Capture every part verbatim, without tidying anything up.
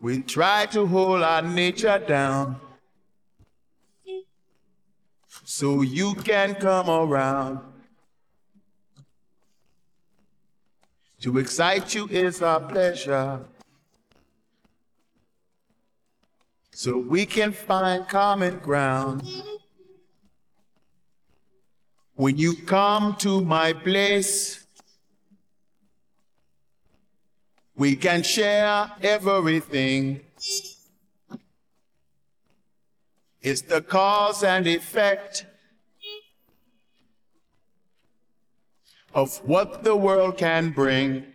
We try to hold our nature down so you can come around. To excite you is our pleasure, so we can find common ground. When you come to my place, we can share everything. It's the cause and effect of what the world can bring.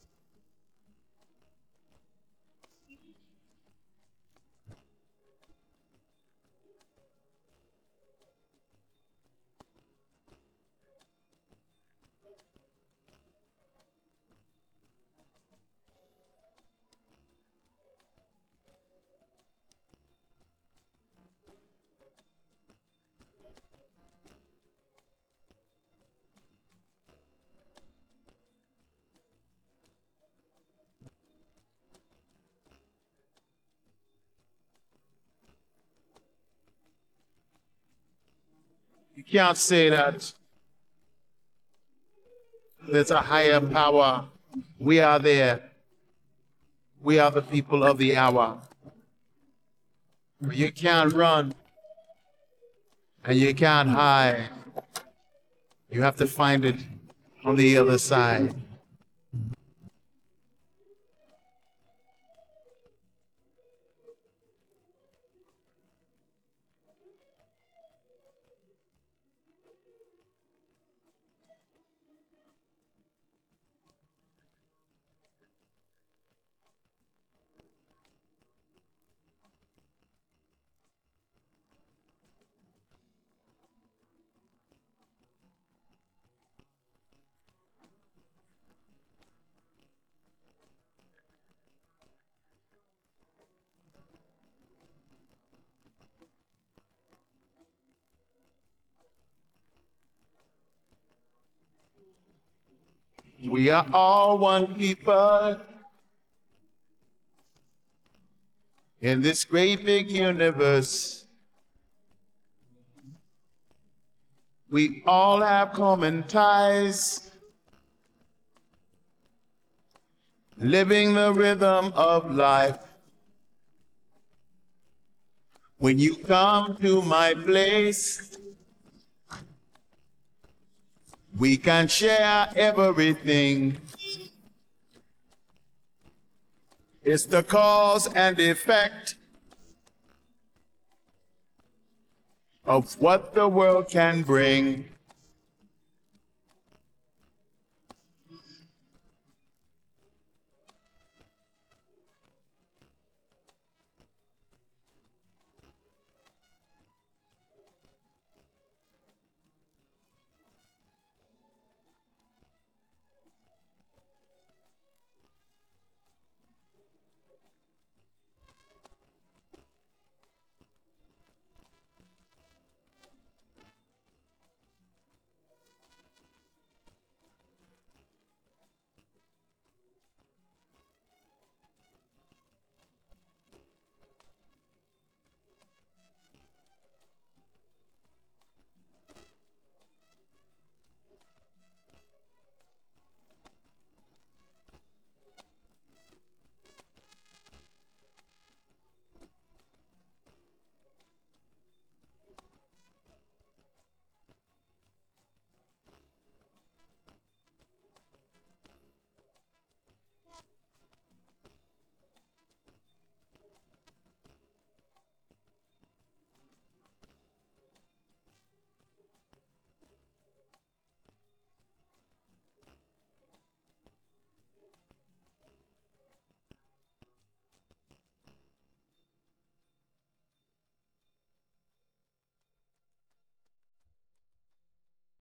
You can't say that there's a higher power. We are there. We are the people of the hour. You can't run and you can't hide. You have to find it on the other side. We are all one people in this great big universe. We all have common ties, living the rhythm of life. When you come to my place, we can share everything. It's the cause and effect of what the world can bring.